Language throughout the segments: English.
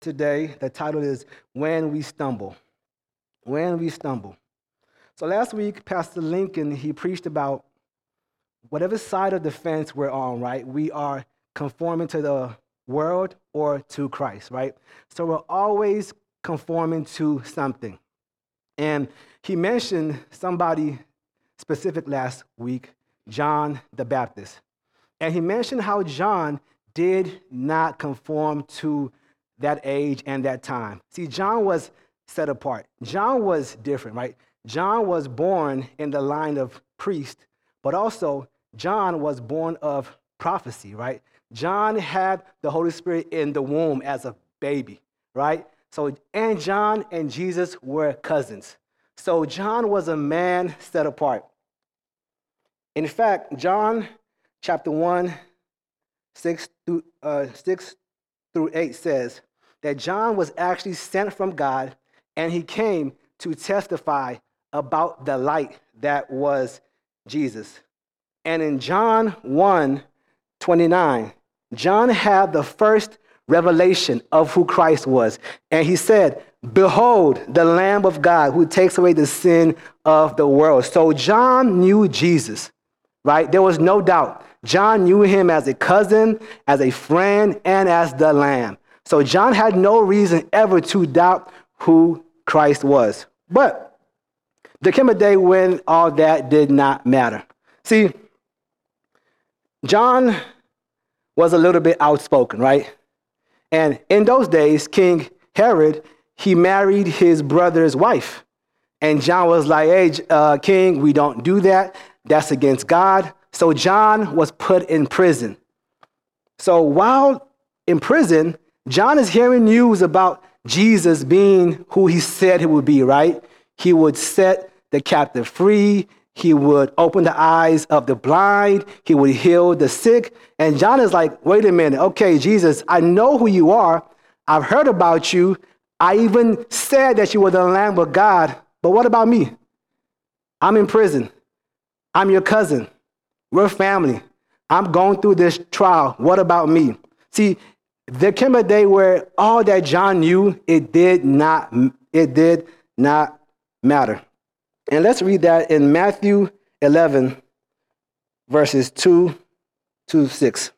today. The title is When We Stumble. When We Stumble. So last week, Pastor Lincoln, he preached about whatever side of the fence we're on, right? We are conforming to the world or to Christ, right? So we're always conforming to something. And he mentioned somebody specific last week, John the Baptist. And he mentioned how John did not conform to that age and that time. See, John was set apart. John was different, right? John was born in the line of priest, but also John was born of prophecy, right? John had the Holy Spirit in the womb as a baby, right? So, and John and Jesus were cousins. So John was a man set apart. In fact, John chapter 1, 6 through 8 says that John was actually sent from God, and he came to testify about the light that was Jesus. And in John 1:29, John had the first revelation of who Christ was. And he said, "Behold, the Lamb of God who takes away the sin of the world." So John knew Jesus, right? There was no doubt. John knew him as a cousin, as a friend, and as the Lamb. So John had no reason ever to doubt who Christ was. But there came a day when all that did not matter. See, John was a little bit outspoken, right? And in those days, King Herod, he married his brother's wife. And John was like, "Hey, King, we don't do that. That's against God." So John was put in prison. So while in prison, John is hearing news about Jesus being who he said he would be, right? He would set the captive free. He would open the eyes of the blind. He would heal the sick. And John is like, "Wait a minute. Okay, Jesus, I know who you are. I've heard about you. I even said that you were the Lamb of God. But what about me? I'm in prison. I'm your cousin. We're family. I'm going through this trial. What about me?" See, there came a day where all that John knew, it did not matter. And let's read that in Matthew 11, verses 2 to 6.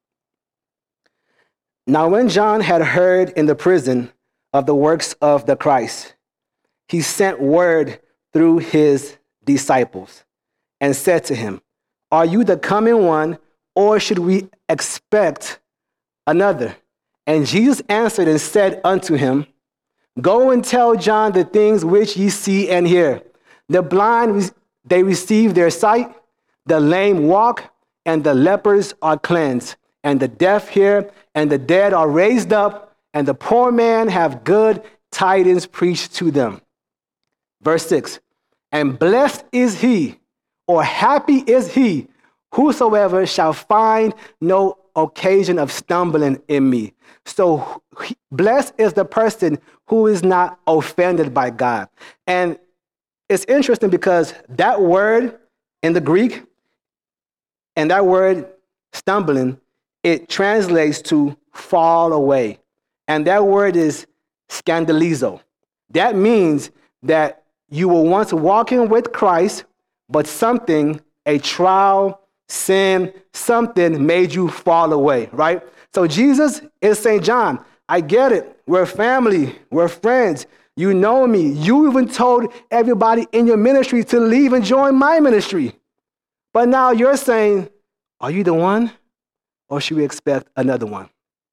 Now, when John had heard in the prison of the works of the Christ, he sent word through his disciples and said to him, "Are you the coming one, or should we expect another?" And Jesus answered and said unto him, "Go and tell John the things which ye see and hear. The blind, they receive their sight, the lame walk, and the lepers are cleansed, and the deaf hear, and the dead are raised up, and the poor man have good tidings preached to them." Verse 6, "And blessed is he, or happy is he, whosoever shall find no occasion of stumbling in me." So blessed is the person who is not offended by God. And it's interesting because that word in the Greek and that word stumbling, it translates to fall away. And that word is scandalizo. That means that you were once walking with Christ, but something, a trial, sin, something made you fall away, right? So Jesus is saying, "John, I get it. We're family. We're friends. You know me. You even told everybody in your ministry to leave and join my ministry. But now you're saying, are you the one, or should we expect another one?"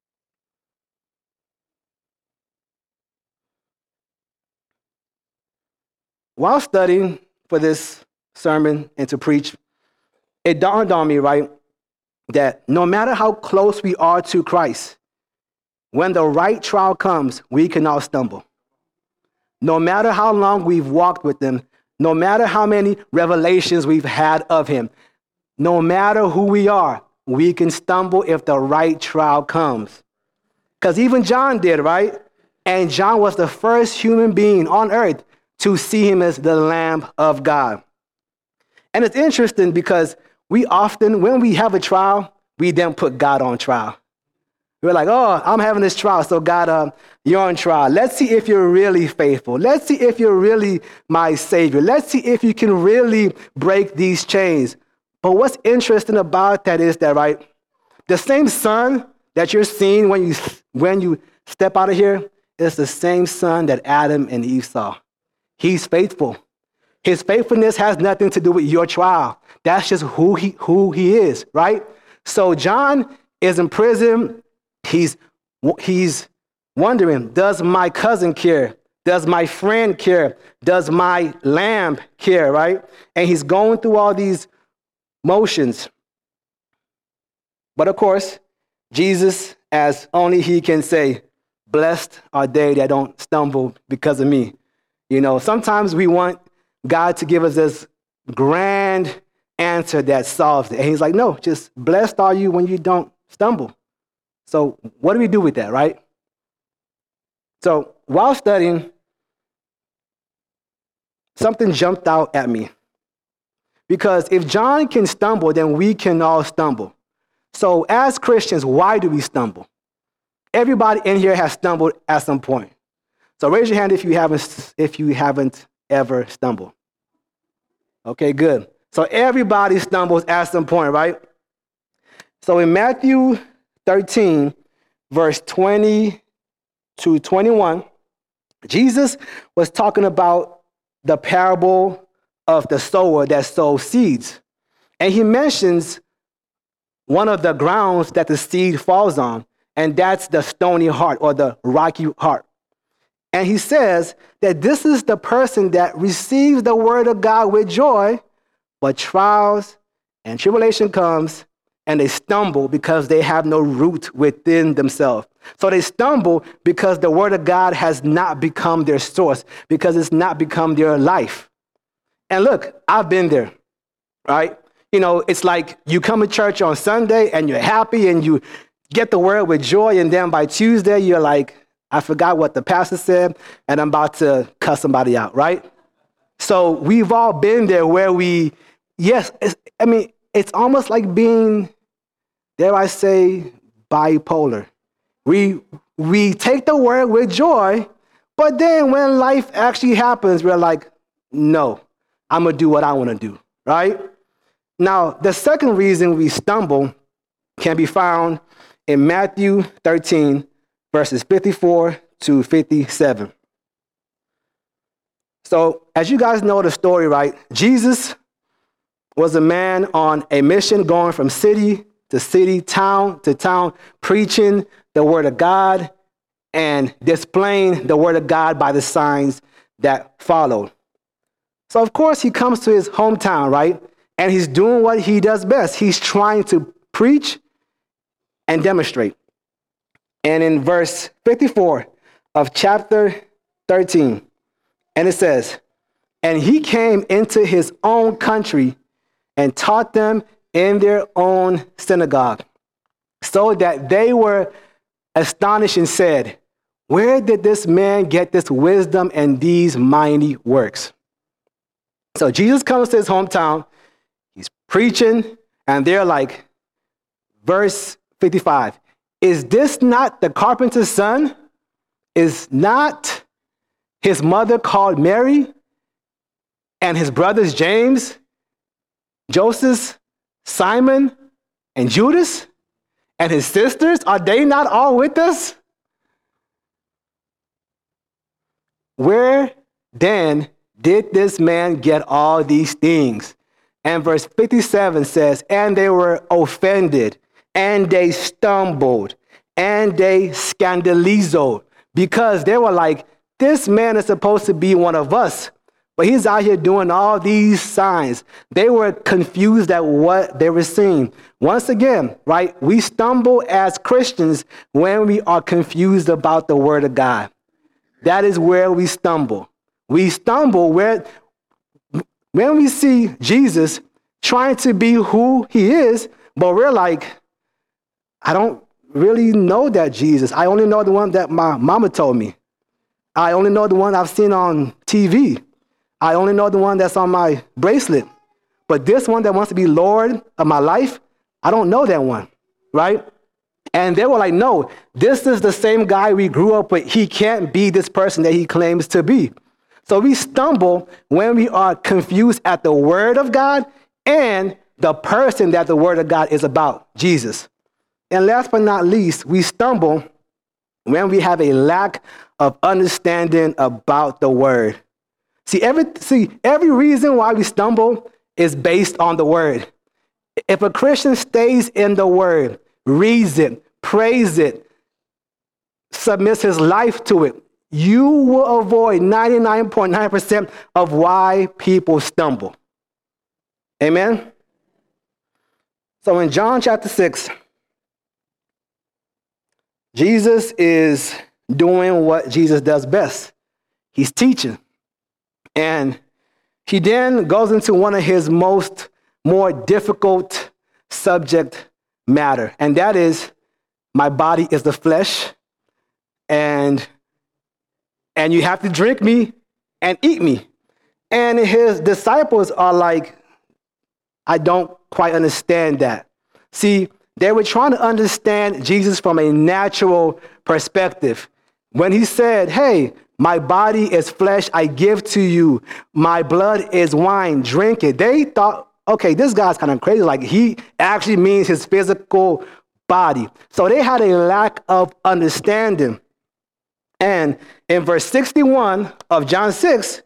While studying for this sermon and to preach, it dawned on me, right, that no matter how close we are to Christ, when the right trial comes, we can all stumble. No matter how long we've walked with him, no matter how many revelations we've had of him, no matter who we are, we can stumble if the right trial comes. Because even John did, right? And John was the first human being on earth to see him as the Lamb of God. And it's interesting because we often, when we have a trial, we then put God on trial. We're like, oh, I'm having this trial, so God, you're on trial. Let's see if you're really faithful. Let's see if you're really my Savior. Let's see if you can really break these chains. But what's interesting about that is that, right, the same sun that you're seeing when you step out of here is the same sun that Adam and Eve saw. He's faithful. His faithfulness has nothing to do with your trial. That's just who he is, right? So John is in prison. He's wondering, does my cousin care? Does my friend care? Does my lamb care, right? And he's going through all these motions. But of course, Jesus, as only he can say, blessed are they that don't stumble because of me. You know, sometimes we want God to give us this grand answer that solves it. And he's like, no, just blessed are you when you don't stumble. So what do we do with that, right? So while studying, something jumped out at me. Because if John can stumble, then we can all stumble. So as Christians, why do we stumble? Everybody in here has stumbled at some point. So raise your hand if you haven't ever stumbled. Okay, good. So everybody stumbles at some point, right? So in Matthew 13, verse 20 to 21, Jesus was talking about the parable of the sower that sows seeds. And he mentions one of the grounds that the seed falls on, and that's the stony heart or the rocky heart. And he says that this is the person that receives the word of God with joy, but trials and tribulation comes, and they stumble because they have no root within themselves. So they stumble because the word of God has not become their source, because it's not become their life. And look, I've been there, right? You know, it's like you come to church on Sunday and you're happy and you get the word with joy, and then by Tuesday you're like, I forgot what the pastor said, and I'm about to cuss somebody out, right? So we've all been there where it's almost like being, dare I say, bipolar. We take the word with joy, but then when life actually happens, we're like, no, I'm going to do what I want to do, right? Now, the second reason we stumble can be found in Matthew 13, verses 54 to 57. So, as you guys know the story, right? Jesus was a man on a mission going from city to city, town to town, preaching the word of God and displaying the word of God by the signs that followed. So, of course, he comes to his hometown, right? And he's doing what he does best. He's trying to preach and demonstrate. And in verse 54 of chapter 13, and it says, and he came into his own country and taught them in their own synagogue, so that they were astonished and said, where did this man get this wisdom and these mighty works? So Jesus comes to his hometown, he's preaching, and they're like, verse 55, is this not the carpenter's son? Is not his mother called Mary? And his brothers James, Joseph, Simon, and Judas? And his sisters, are they not all with us? Where then did this man get all these things? And verse 57 says, and they were offended, and they stumbled, and they scandalizoed, because they were like, this man is supposed to be one of us, but he's out here doing all these signs. They were confused at what they were seeing. Once again, right, we stumble as Christians when we are confused about the word of God. That is where we stumble. We stumble when we see Jesus trying to be who he is, but we're like, I don't really know that Jesus. I only know the one that my mama told me. I only know the one I've seen on TV. I only know the one that's on my bracelet. But this one that wants to be Lord of my life, I don't know that one, right? And they were like, no, this is the same guy we grew up with. He can't be this person that he claims to be. So we stumble when we are confused at the word of God and the person that the word of God is about, Jesus. And last but not least, we stumble when we have a lack of understanding about the word. See, every reason why we stumble is based on the word. If a Christian stays in the word, reads it, prays it, submits his life to it, you will avoid 99.9% of why people stumble. Amen? So in John chapter 6, Jesus is doing what Jesus does best. He's teaching. And he then goes into one of his more difficult subject matter. And that is, my body is the flesh. And you have to drink me and eat me. And his disciples are like, I don't quite understand that. See, they were trying to understand Jesus from a natural perspective. When he said, hey, my body is flesh, I give to you. My blood is wine, drink it. They thought, okay, this guy's kind of crazy. Like he actually means his physical body. So they had a lack of understanding. And in verse 61 of John 6,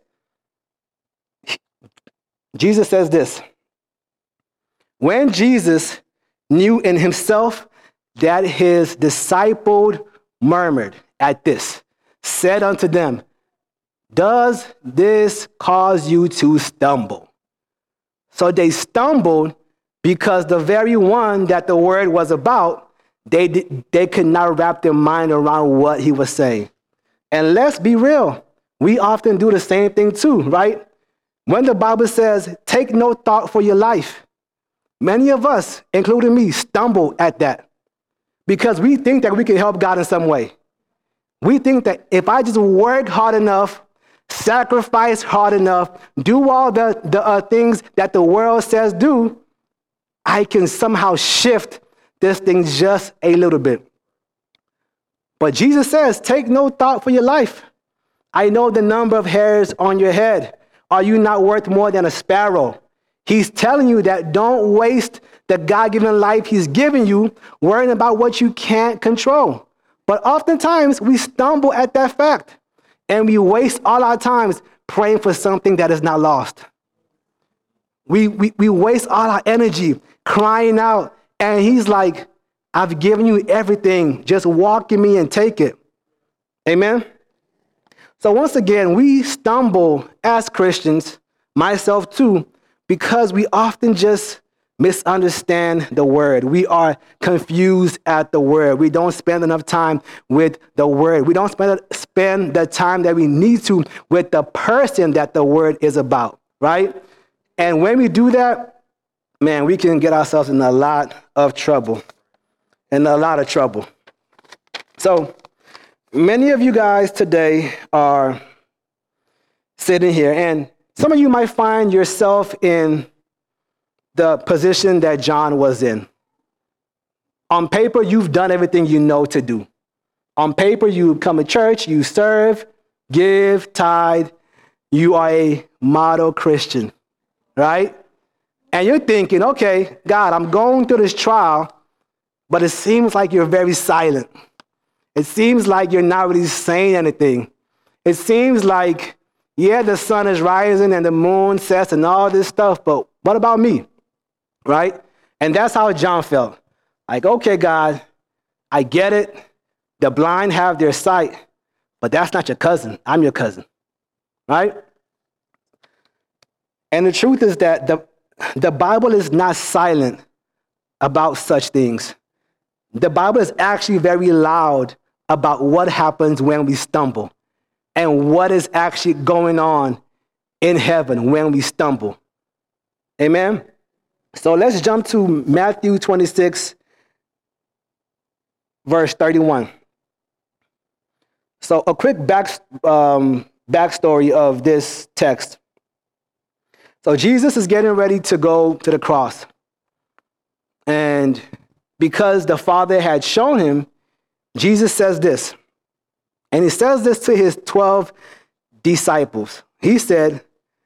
Jesus says this. When Jesus knew in himself that his disciples murmured at this, said unto them, does this cause you to stumble? So they stumbled because the very one that the word was about, they could not wrap their mind around what he was saying. And let's be real, we often do the same thing too, right? When the Bible says, take no thought for your life, many of us, including me, stumble at that because we think that we can help God in some way. We think that if I just work hard enough, sacrifice hard enough, do all the things that the world says do, I can somehow shift this thing just a little bit. But Jesus says, take no thought for your life. I know the number of hairs on your head. Are you not worth more than a sparrow? He's telling you that don't waste the God-given life he's given you worrying about what you can't control. But oftentimes we stumble at that fact and we waste all our times praying for something that is not lost. We waste all our energy crying out, and he's like, I've given you everything. Just walk in me and take it. Amen? So once again, we stumble as Christians, myself too, because we often just misunderstand the word. We are confused at the word. We don't spend enough time with the word. We don't spend the time that we need to with the person that the word is about, right? And when we do that, man, we can get ourselves in a lot of trouble. So many of you guys today are sitting here, and some of you might find yourself in the position that John was in. On paper, you've done everything you know to do. On paper, you come to church, you serve, give, tithe. You are a model Christian, right? And you're thinking, okay, God, I'm going through this trial, but it seems like you're very silent. It seems like you're not really saying anything. It seems like, yeah, the sun is rising and the moon sets and all this stuff, but what about me? Right? And that's how John felt. Like, okay, God, I get it. The blind have their sight, but that's not your cousin. I'm your cousin. Right? And the truth is that the Bible is not silent about such things. The Bible is actually very loud about what happens when we stumble and what is actually going on in heaven when we stumble. Amen? So let's jump to Matthew 26, verse 31. So a quick backstory of this text. So Jesus is getting ready to go to the cross. And because the Father had shown him, Jesus says this. And he says this to his 12 disciples. He said,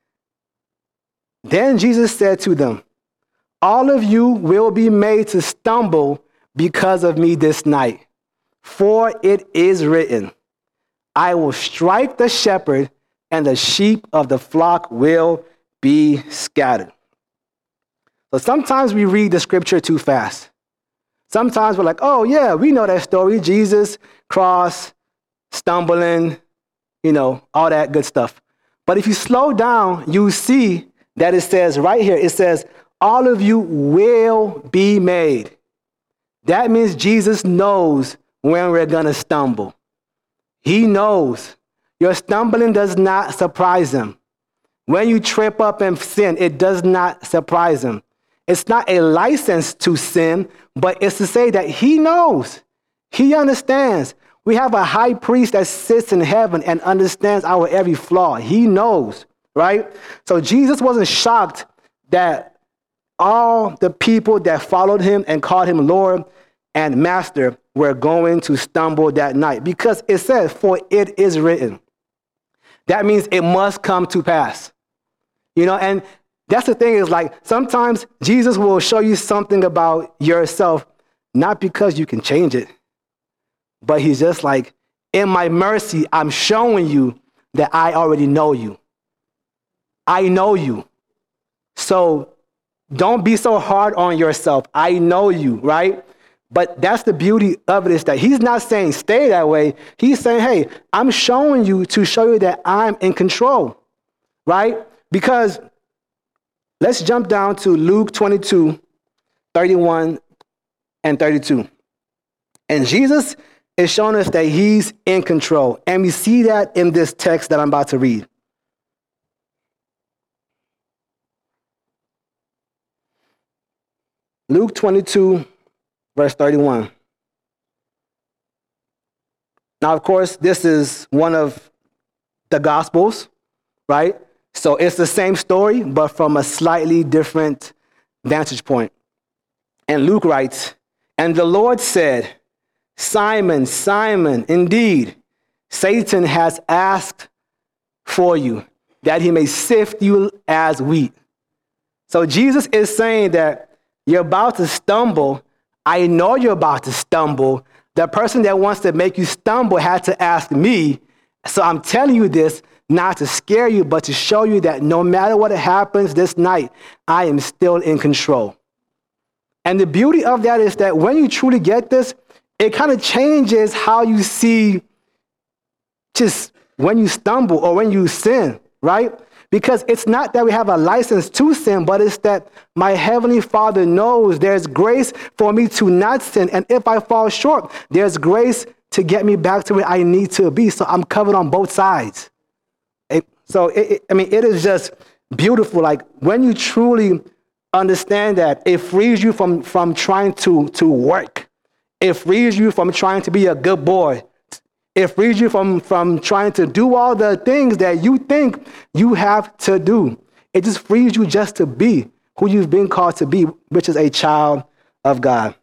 then Jesus said to them, all of you will be made to stumble because of me this night. For it is written, I will strike the shepherd, and the sheep of the flock will be scattered. So sometimes we read the scripture too fast. Sometimes we're like, oh yeah, we know that story. Jesus, cross, stumbling, all that good stuff. But if you slow down, you see that it says right here, it says, all of you will be made. That means Jesus knows when we're going to stumble. He knows. Your stumbling does not surprise him. When you trip up and sin, it does not surprise him. It's not a license to sin, but it's to say that he knows. He understands. We have a high priest that sits in heaven and understands our every flaw. He knows, right? So Jesus wasn't shocked that all the people that followed him and called him Lord and Master were going to stumble that night, because it says, for it is written. That means it must come to pass. And that's the thing, is like sometimes Jesus will show you something about yourself, not because you can change it, but he's just like, in my mercy, I'm showing you that I already know you. I know you. So don't be so hard on yourself. I know you, right? But that's the beauty of it, is that he's not saying stay that way. He's saying, hey, I'm showing you to show you that I'm in control, right? Because let's jump down to Luke 22, 31 and 32. And Jesus is showing us that he's in control. And we see that in this text that I'm about to read. Luke 22, verse 31. Now, of course, this is one of the Gospels, right? So it's the same story, but from a slightly different vantage point. And Luke writes, and the Lord said, Simon, Simon, indeed, Satan has asked for you, that he may sift you as wheat. So Jesus is saying that you're about to stumble. I know you're about to stumble. The person that wants to make you stumble had to ask me. So I'm telling you this not to scare you, but to show you that no matter what happens this night, I am still in control. And the beauty of that is that when you truly get this, it kind of changes how you see just when you stumble or when you sin, right? Because it's not that we have a license to sin, but it's that my Heavenly Father knows there's grace for me to not sin. And if I fall short, there's grace to get me back to where I need to be. So I'm covered on both sides. It is just beautiful. Like when you truly understand that, it frees you from trying to work. It frees you from trying to be a good boy. It frees you from trying to do all the things that you think you have to do. It just frees you just to be who you've been called to be, which is a child of God.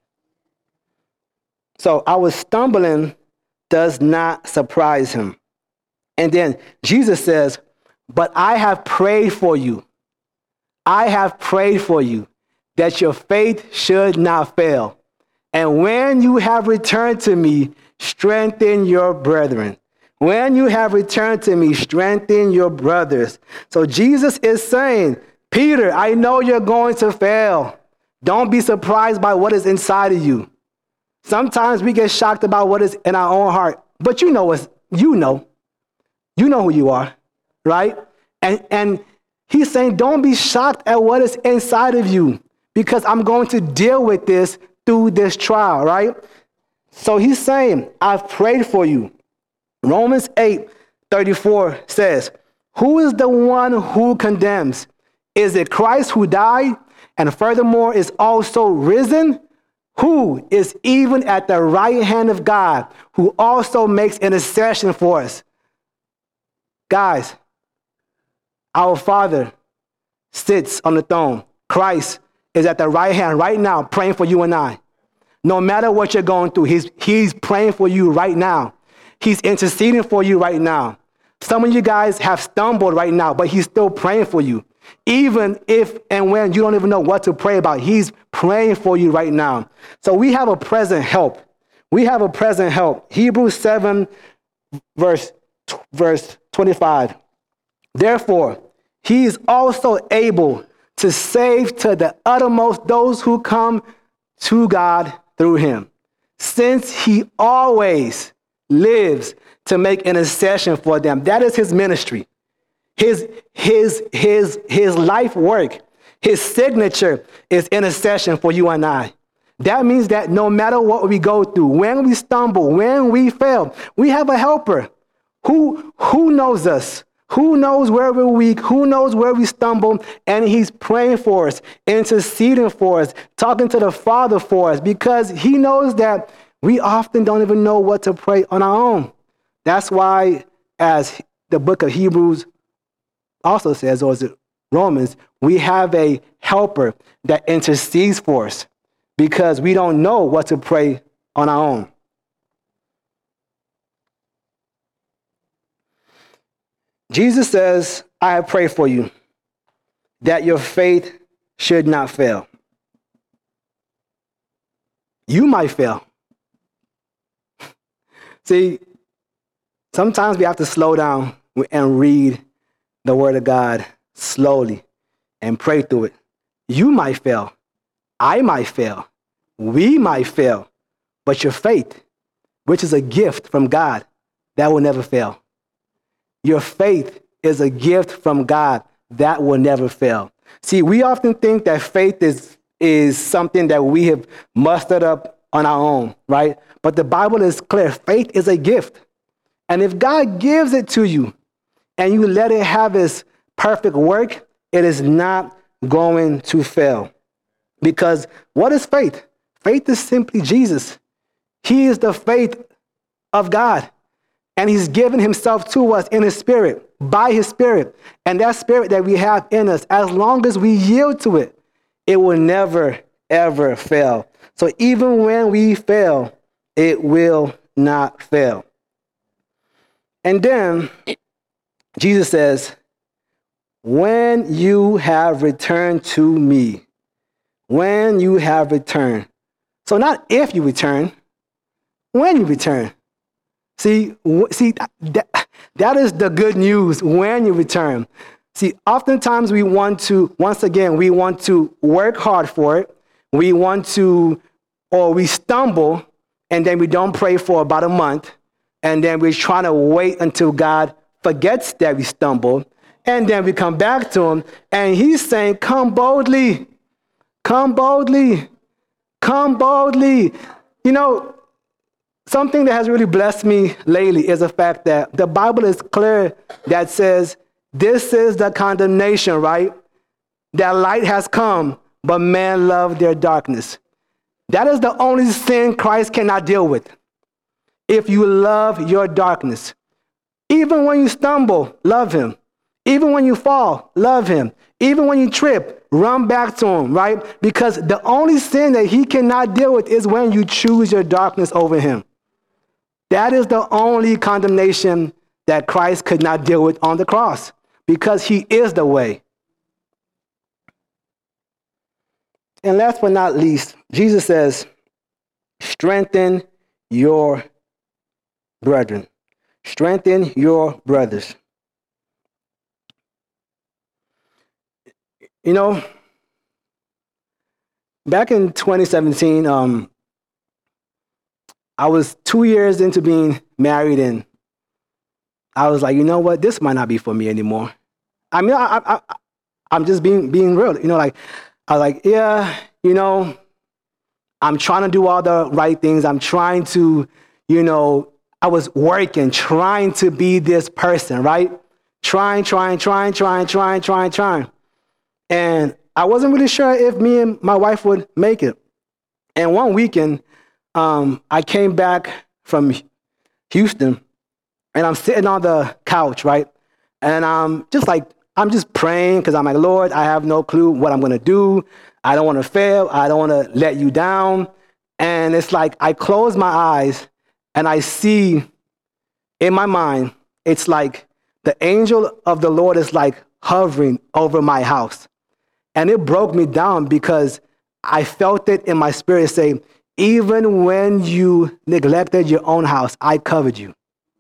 So our stumbling does not surprise him. And then Jesus says, but I have prayed for you. I have prayed for you that your faith should not fail. And when you have returned to me, strengthen your brethren. When you have returned to me, strengthen your brothers. So Jesus is saying, Peter, I know you're going to fail. Don't be surprised by what is inside of you. Sometimes we get shocked about what is in our own heart, but you know who you are, right? And he's saying, don't be shocked at what is inside of you, because I'm going to deal with this through this trial, right? So he's saying, I've prayed for you. Romans 8:34 says, who is the one who condemns? Is it Christ who died and furthermore is also risen? Who is even at the right hand of God, who also makes intercession for us? Guys, our Father sits on the throne. Christ is at the right hand right now praying for you and I. No matter what you're going through, he's praying for you right now. He's interceding for you right now. Some of you guys have stumbled right now, but he's still praying for you. Even if and when you don't even know what to pray about, he's praying for you right now. So we have a present help. We have a present help. Hebrews 7, verse 25. Therefore, he is also able to save to the uttermost those who come to God through him, since he always lives to make intercession for them. That is his ministry. His life work, his signature is intercession for you and I. That means that no matter what we go through, when we stumble, when we fail, we have a helper who knows us, who knows where we're weak, who knows where we stumble, and he's praying for us, interceding for us, talking to the Father for us, because he knows that we often don't even know what to pray on our own. That's why, as the book of Hebrews also says, or is it Romans, we have a helper that intercedes for us because we don't know what to pray on our own. Jesus says, I pray for you that your faith should not fail. You might fail. See, sometimes we have to slow down and read the word of God slowly and pray through it. You might fail. I might fail. We might fail. But your faith, which is a gift from God, that will never fail. Your faith is a gift from God that will never fail. See, we often think that faith is something that we have mustered up on our own, right? But the Bible is clear. Faith is a gift. And if God gives it to you and you let it have its perfect work, it is not going to fail. Because what is faith? Faith is simply Jesus. He is the faith of God. And he's given himself to us in his spirit, by his spirit. And that spirit that we have in us, as long as we yield to it, it will never, ever fail. So even when we fail, it will not fail. And then Jesus says, when you have returned to me, when you have returned. So not if you return, when you return. See, that is the good news, when you return. See, oftentimes we want to work hard for it. We stumble, and then we don't pray for about a month. And then we're trying to wait until God forgets that we stumbled. And then we come back to him, and he's saying, come boldly, come boldly, come boldly. You know, something that has really blessed me lately is the fact that the Bible is clear that says, this is the condemnation, right? That light has come, but man loved their darkness. That is the only sin Christ cannot deal with. If you love your darkness, even when you stumble, love him. Even when you fall, love him. Even when you trip, run back to him, right? Because the only sin that he cannot deal with is when you choose your darkness over him. That is the only condemnation that Christ could not deal with on the cross, because he is the way. And last but not least, Jesus says, strengthen your brethren. Strengthen your brothers. You know, back in 2017, I was 2 years into being married, and I was like, you know what? This might not be for me anymore. I mean, I'm just being real. You know, like, I was like, yeah, you know, I'm trying to do all the right things. I'm trying to, you know, I was working, trying to be this person, right? Trying. And I wasn't really sure if me and my wife would make it. And one weekend, I came back from Houston, and I'm sitting on the couch, right? And I'm just praying, because I'm like, Lord, I have no clue what I'm going to do. I don't want to fail. I don't want to let you down. And it's like I close my eyes and I see in my mind, it's like the angel of the Lord is like hovering over my house. And it broke me down because I felt it in my spirit say, even when you neglected your own house, I covered you.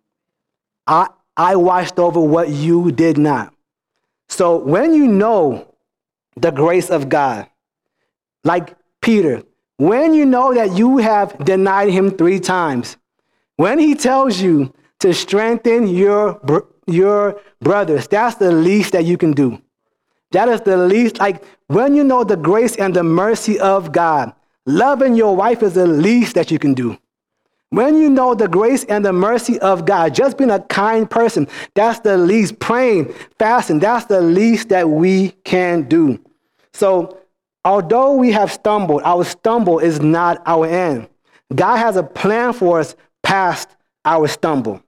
I watched over what you did not. So when you know the grace of God, like Peter, when you know that you have denied him 3 times, when he tells you to strengthen your brothers, that's the least that you can do. That is the least, like when you know the grace and the mercy of God, loving your wife is the least that you can do. When you know the grace and the mercy of God, just being a kind person, that's the least. Praying, fasting, that's the least that we can do. So although we have stumbled, our stumble is not our end. God has a plan for us past our stumble.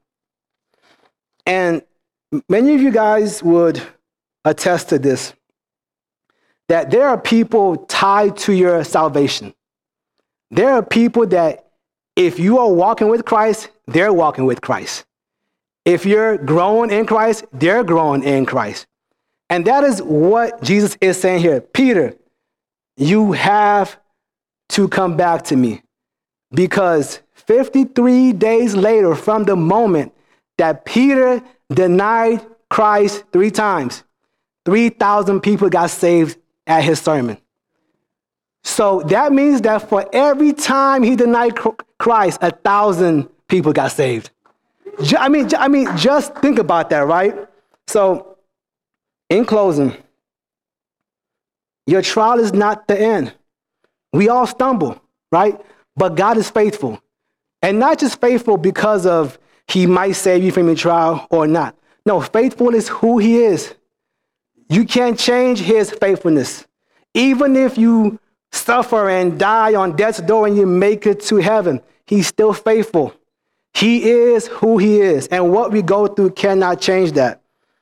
And many of you guys would attest to this, that there are people tied to your salvation. There are people that if you are walking with Christ, they're walking with Christ. If you're growing in Christ, they're growing in Christ. And that is what Jesus is saying here. Peter, you have to come back to me, because 53 days later from the moment that Peter denied Christ 3 times, 3,000 people got saved at his sermon. So that means that for every time he denied Christ, 1,000 people got saved. I mean, just think about that, right? So in closing, your trial is not the end. We all stumble, right? But God is faithful. And not just faithful because of he might save you from your trial or not. No, faithful is who he is. You can't change his faithfulness. Even if you suffer and die on death's door and you make it to heaven, he's still faithful. He is who he is. And what we go through cannot change that.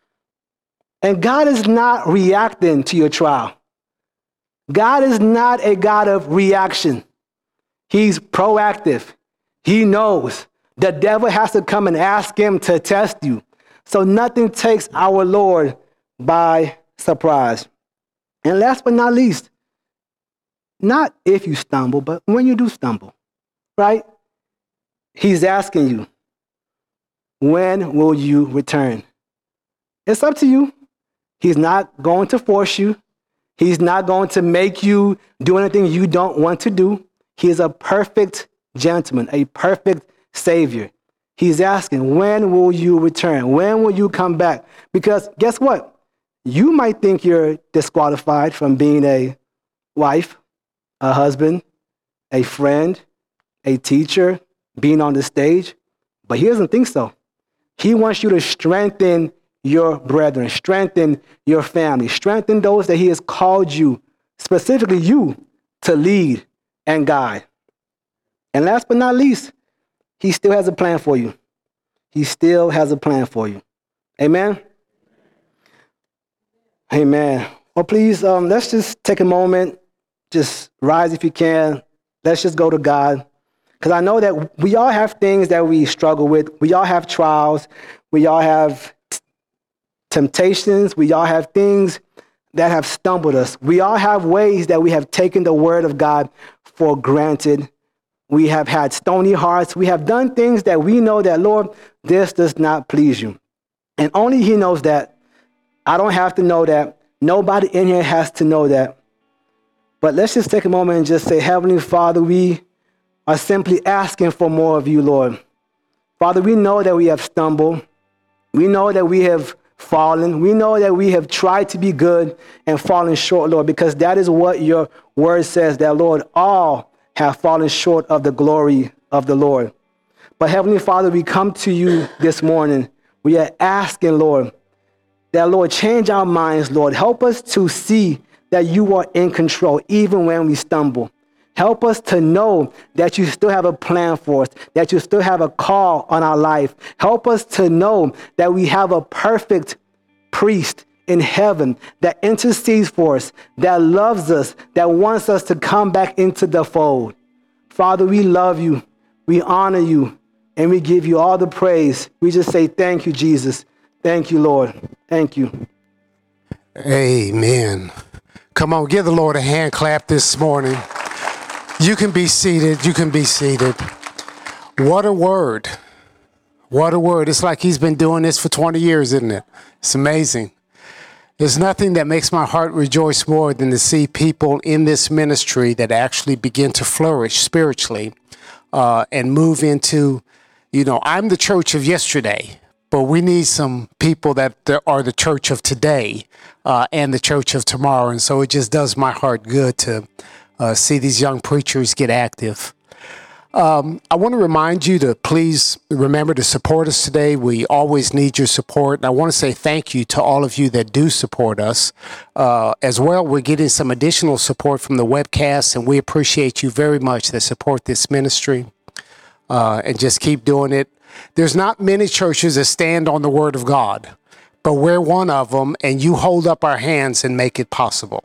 And God is not reacting to your trial. God is not a God of reaction. He's proactive. He knows the devil has to come and ask him to test you. So nothing takes our Lord by surprise. And last but not least, not if you stumble, but when you do stumble, right? He's asking you, when will you return? It's up to you. He's not going to force you. He's not going to make you do anything you don't want to do. He is a perfect gentleman, a perfect Savior. He's asking, when will you return? When will you come back? Because guess what? You might think you're disqualified from being a wife, a husband, a friend, a teacher, being on the stage, but he doesn't think so. He wants you to strengthen your brethren, strengthen your family, strengthen those that he has called you, specifically you, to lead and guide. And last but not least, he still has a plan for you. He still has a plan for you. Amen? Amen. Well, please, let's just take a moment. Just rise if you can. Let's just go to God. Because I know that we all have things that we struggle with. We all have trials. We all have temptations. We all have things that have stumbled us. We all have ways that we have taken the word of God for granted. We have had stony hearts. We have done things that we know that, Lord, this does not please you. And only he knows that. I don't have to know that. Nobody in here has to know that. But let's just take a moment and just say, Heavenly Father, we are simply asking for more of you, Lord. Father, we know that we have stumbled. We know that we have fallen. We know that we have tried to be good and fallen short, Lord, because that is what your word says, that, Lord, all have fallen short of the glory of the Lord. But Heavenly Father, we come to you this morning. We are asking, Lord, that, Lord, change our minds, Lord. Help us to see that you are in control even when we stumble. Help us to know that you still have a plan for us, that you still have a call on our life. Help us to know that we have a perfect priest in heaven that intercedes for us, that loves us, that wants us to come back into the fold. Father, we love you, we honor you, and we give you all the praise. We just say thank you, Jesus. Thank you, Lord. Thank you. Amen. Come on, give the Lord a hand clap this morning. You can be seated. You can be seated. What a word. What a word. It's like he's been doing this for 20 years, isn't it? It's amazing. There's nothing that makes my heart rejoice more than to see people in this ministry that actually begin to flourish spiritually and move into, I'm the church of yesterday, but we need some people that are the church of today and the church of tomorrow. And so it just does my heart good to see these young preachers get active. I want to remind you to please remember to support us today. We always need your support. And I want to say thank you to all of you that do support us. As well, we're getting some additional support from the webcast, and we appreciate you very much that support this ministry. And just keep doing it. There's not many churches that stand on the Word of God, but we're one of them, and you hold up our hands and make it possible.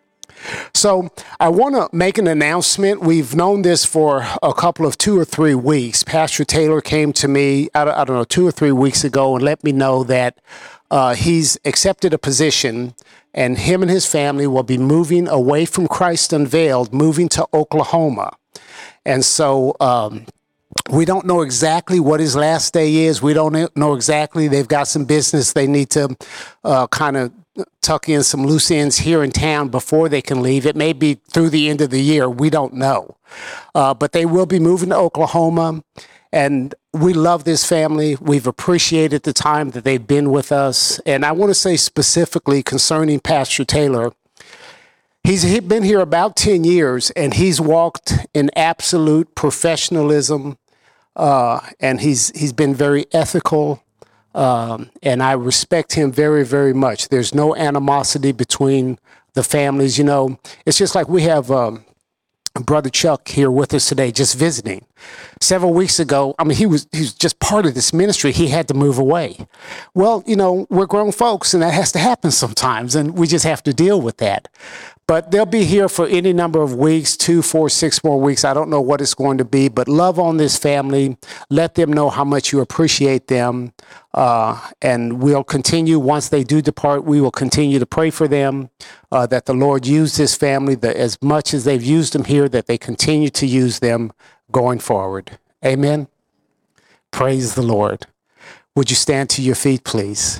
So I want to make an announcement. We've known this for a couple of 2 or 3 weeks. Pastor Taylor came to me, I don't know, 2 or 3 weeks ago and let me know that he's accepted a position and him and his family will be moving away from Christ Unveiled, moving to Oklahoma. And so we don't know exactly what his last day is. We don't know exactly. They've got some business they need to kind of tuck in some loose ends here in town before they can leave. It may be through the end of the year. We don't know. But they will be moving to Oklahoma. And we love this family. We've appreciated the time that they've been with us. And I want to say specifically concerning Pastor Taylor, he's been here about 10 years, and he's walked in absolute professionalism. And he's been very ethical. And I respect him very, very much. There's no animosity between the families. It's just like we have Brother Chuck here with us today, just visiting. Several weeks ago, he was just part of this ministry. He had to move away. Well, we're grown folks, and that has to happen sometimes, and we just have to deal with that. But they'll be here for any number of weeks, 2, 4, 6 more weeks. I don't know what it's going to be, but love on this family. Let them know how much you appreciate them. And we'll continue, once they do depart, we will continue to pray for them, that the Lord use this family as much as they've used them here, that they continue to use them going forward. Amen. Praise the Lord. Would you stand to your feet, please?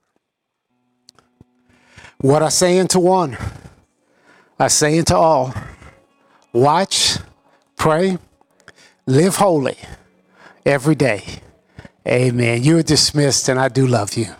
What I say unto one, I say unto all, watch, pray, live holy every day. Amen. You're dismissed, and I do love you.